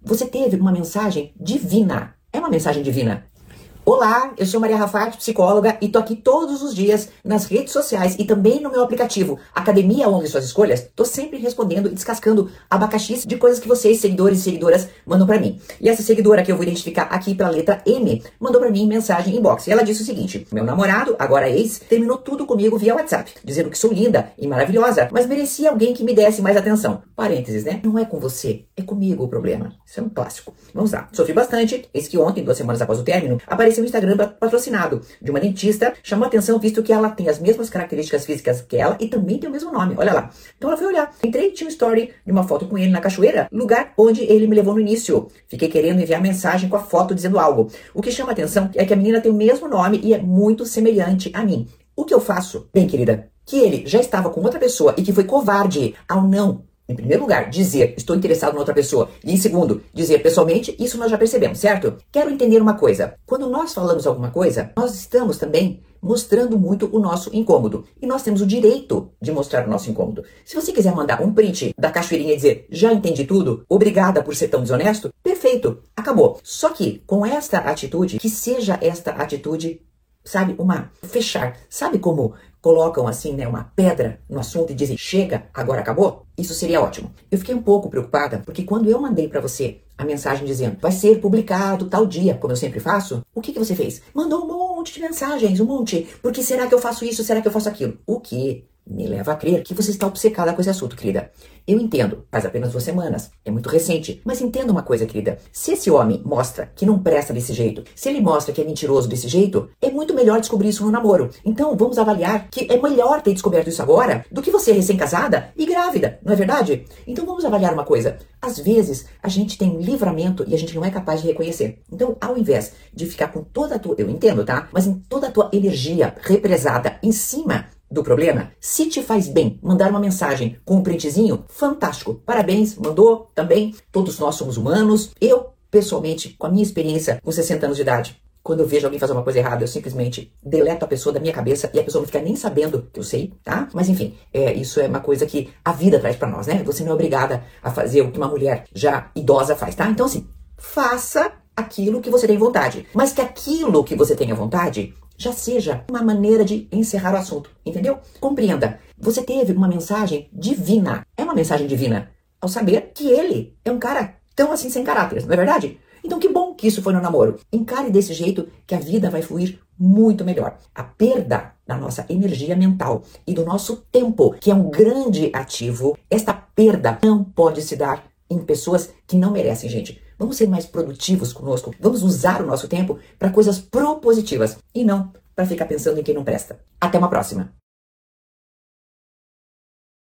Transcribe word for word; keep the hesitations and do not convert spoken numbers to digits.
Você teve uma mensagem divina. É uma mensagem divina. Olá, eu sou Maria Rafati, psicóloga, e tô aqui todos os dias nas redes sociais e também no meu aplicativo Academia Honre Suas Escolhas. Tô sempre respondendo e descascando abacaxis de coisas que vocês, seguidores e seguidoras, mandam pra mim. E essa seguidora que eu vou identificar aqui pela letra M, mandou pra mim mensagem inbox. E ela disse o seguinte: meu namorado, agora ex, terminou tudo comigo via WhatsApp, dizendo que sou linda e maravilhosa, mas merecia alguém que me desse mais atenção. Parênteses, né? Não é com você, é comigo o problema. Isso é um clássico. Vamos lá. Sofri bastante, eis que ontem, duas semanas após o término, apareceu no Instagram patrocinado de uma dentista, chamou a atenção visto que ela tem as mesmas características físicas que ela e também tem o mesmo nome, olha lá. Então ela foi olhar, entrei e tinha um story de uma foto com ele na cachoeira, lugar onde ele me levou no início. Fiquei querendo enviar mensagem com a foto dizendo algo. O que chama a atenção é que a menina tem o mesmo nome e é muito semelhante a mim. O que eu faço? Bem, querida, que ele já estava com outra pessoa e que foi covarde ao não, em primeiro lugar, dizer estou interessado em outra pessoa. E em segundo, dizer pessoalmente, isso nós já percebemos, certo? Quero entender uma coisa. Quando nós falamos alguma coisa, nós estamos também mostrando muito o nosso incômodo. E nós temos o direito de mostrar o nosso incômodo. Se você quiser mandar um print da cachoeirinha e dizer já entendi tudo, obrigada por ser tão desonesto, perfeito, acabou. Só que com esta atitude, que seja esta atitude, sabe, uma fechar. Sabe como colocam assim, né, uma pedra no assunto e dizem chega, agora acabou? Isso seria ótimo. Eu fiquei um pouco preocupada porque quando eu mandei pra você a mensagem dizendo vai ser publicado tal dia, como eu sempre faço, o que que você fez? Mandou um monte de mensagens, um monte. Porque será que eu faço isso? Será que eu faço aquilo? O que me leva a crer que você está obcecada com esse assunto, querida. Eu entendo, faz apenas duas semanas, é muito recente, mas entenda uma coisa, querida. Se esse homem mostra que não presta desse jeito, se ele mostra que é mentiroso desse jeito, é muito melhor descobrir isso no namoro. Então vamos avaliar que é melhor ter descoberto isso agora do que você recém-casada e grávida, não é verdade? Então vamos avaliar uma coisa. Às vezes a gente tem um livramento e a gente não é capaz de reconhecer. Então ao invés de ficar com toda a tua, eu entendo, tá? Mas em toda a tua energia represada em cima do problema, se te faz bem mandar uma mensagem com um printzinho, fantástico. Parabéns, mandou também. Todos nós somos humanos. Eu, pessoalmente, com a minha experiência com sessenta anos de idade, quando eu vejo alguém fazer uma coisa errada, eu simplesmente deleto a pessoa da minha cabeça e a pessoa não fica nem sabendo que eu sei, tá? Mas enfim, é, isso é uma coisa que a vida traz pra nós, né? Você não é obrigada a fazer o que uma mulher já idosa faz, tá? Então assim, faça aquilo que você tem vontade. Mas que aquilo que você tenha vontade já seja uma maneira de encerrar o assunto, entendeu? Compreenda, você teve uma mensagem divina. É uma mensagem divina ao saber que ele é um cara tão assim sem caráter, não é verdade? Então que bom que isso foi no namoro. Encare desse jeito que a vida vai fluir muito melhor. A perda da nossa energia mental e do nosso tempo, que é um grande ativo, esta perda não pode se dar em pessoas que não merecem, gente. Vamos ser mais produtivos conosco. Vamos usar o nosso tempo para coisas propositivas e não para ficar pensando em quem não presta. Até uma próxima.